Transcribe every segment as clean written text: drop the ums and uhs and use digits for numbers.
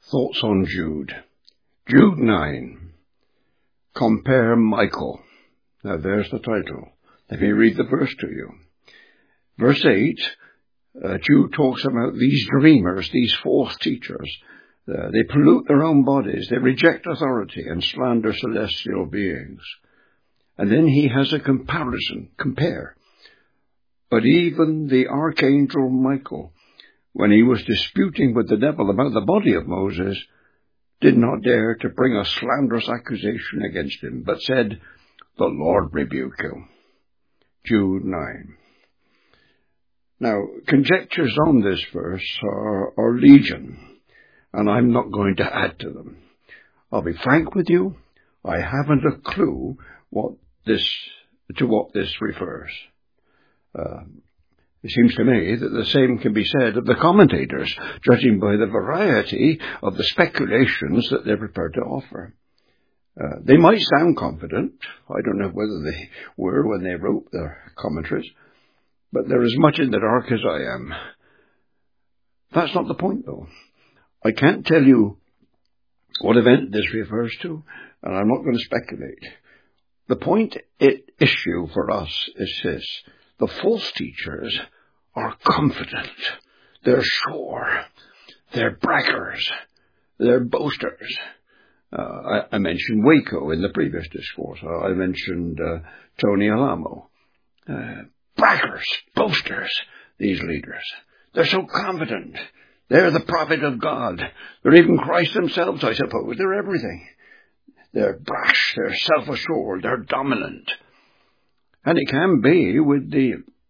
Thoughts on Jude. Jude 9. Compare Michael. Now there's the title. Let me read the verse to you. Verse 8, Jude talks about these dreamers, these false teachers. They pollute their own bodies. They reject authority and slander celestial beings. And then he has a comparison. Compare. But even the archangel Michael, when he was disputing with the devil about the body of Moses, did not dare to bring a slanderous accusation against him, but said, "The Lord rebuke you." Jude 9. Now, conjectures on this verse are legion, and I'm not going to add to them. I'll be frank with you, I haven't a clue what this refers. It seems to me that the same can be said of the commentators, judging by the variety of the speculations that they're prepared to offer. They might sound confident. I don't know whether they were when they wrote their commentaries, but they're as much in the dark as I am. That's not the point, though. I can't tell you what event this refers to, and I'm not going to speculate. The point at issue for us is this. The false teachers are confident. They're sure. They're braggers. They're boasters. I mentioned Waco in the previous discourse. I mentioned Tony Alamo. Braggers, boasters, these leaders. They're so confident. They're the prophet of God. They're even Christ themselves, I suppose. They're everything. They're brash. They're self-assured. They're dominant. And it can be with the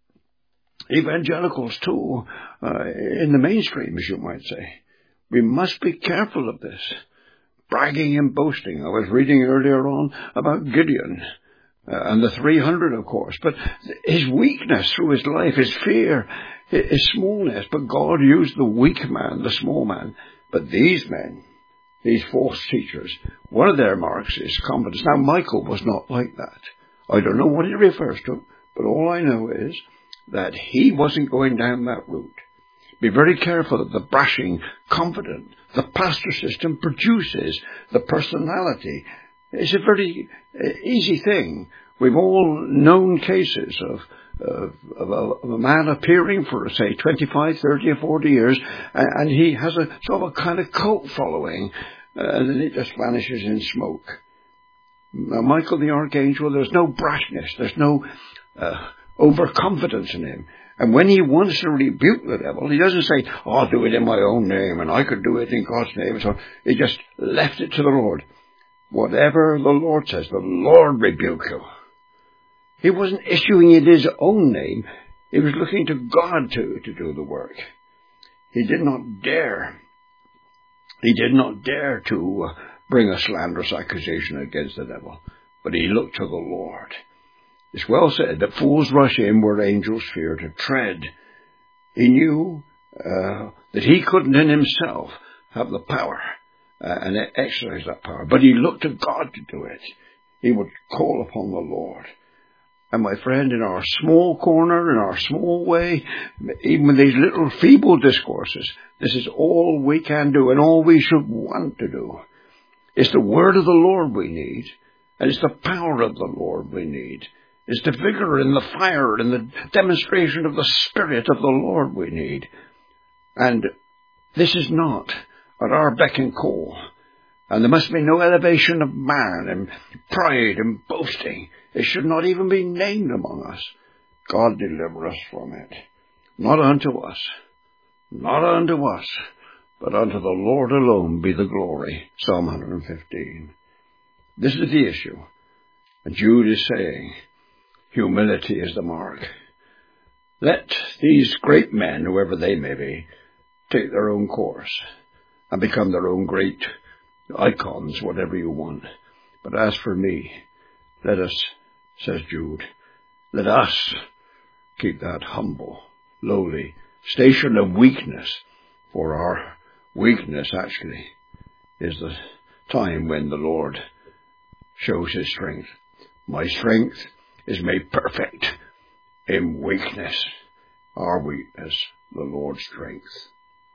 evangelicals too, in the mainstream, as you might say. We must be careful of this. Bragging and boasting. I was reading earlier on about Gideon and the 300, of course. But his weakness through his life, his fear, his smallness. But God used the weak man, the small man. But these men, these false teachers, one of their marks is confidence. Now, Michael was not like that. I don't know what it refers to, but all I know is that he wasn't going down that route. Be very careful of the brashing, confident. The pastor system produces the personality. It's a very easy thing. We've all known cases of a man appearing for, say, 25, 30 or 40 years, and he has a sort of a kind of cult following, and then it just vanishes in smoke. Now, Michael the archangel, there's no brashness, there's no overconfidence in him. And when he wants to rebuke the devil, he doesn't say, I'll do it in my own name, and I could do it in God's name. So he just left it to the Lord. Whatever the Lord says, the Lord rebuke you. He wasn't issuing it in his own name. He was looking to God to do the work. He did not dare. He did not dare to bring a slanderous accusation against the devil, but he looked to the Lord. It's well said that fools rush in where angels fear to tread. He knew that he couldn't in himself have the power and exercise that power, but he looked to God to do it. He would call upon the Lord. And my friend, in our small corner, in our small way, even with these little feeble discourses, this is all we can do and all we should want to do. It's the word of the Lord we need, and it's the power of the Lord we need. It's the vigor and the fire and the demonstration of the Spirit of the Lord we need. And this is not at our beck and call. And there must be no elevation of man and pride and boasting. It should not even be named among us. God deliver us from it. Not unto us. Not unto us. But unto the Lord alone be the glory. Psalm 115. This is the issue. And Jude is saying, humility is the mark. Let these great men, whoever they may be, take their own course and become their own great icons, whatever you want. But as for me, let us, says Jude, let us keep that humble, lowly station of weakness, for our weakness actually is the time when the Lord shows his strength. My strength is made perfect in weakness. Our weakness, the Lord's strength.